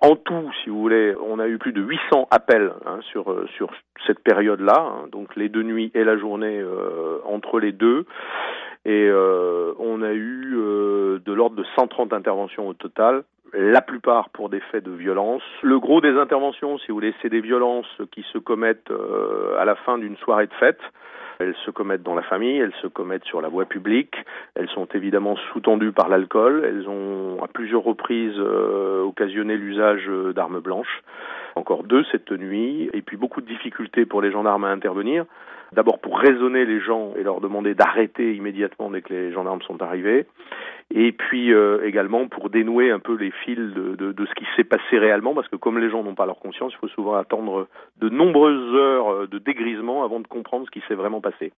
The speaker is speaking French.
En tout, si vous voulez, on a eu plus de 800 appels sur cette période-là, donc les 2 nuits et la journée entre les deux. Et on a eu de l'ordre de 130 interventions au total, la plupart pour des faits de violence. Le gros des interventions, si vous voulez, c'est des violences qui se commettent à la fin d'une soirée de fête. Elles se commettent dans la famille, elles se commettent sur la voie publique, elles sont évidemment sous-tendues par l'alcool, elles ont à plusieurs reprises occasionné l'usage d'armes blanches. Encore 2 cette nuit, et puis beaucoup de difficultés pour les gendarmes à intervenir. D'abord pour raisonner les gens et leur demander d'arrêter immédiatement dès que les gendarmes sont arrivés. Et puis également pour dénouer un peu les fils de ce qui s'est passé réellement, parce que comme les gens n'ont pas leur conscience, il faut souvent attendre de nombreuses heures de dégrisement avant de comprendre ce qui s'est vraiment passé.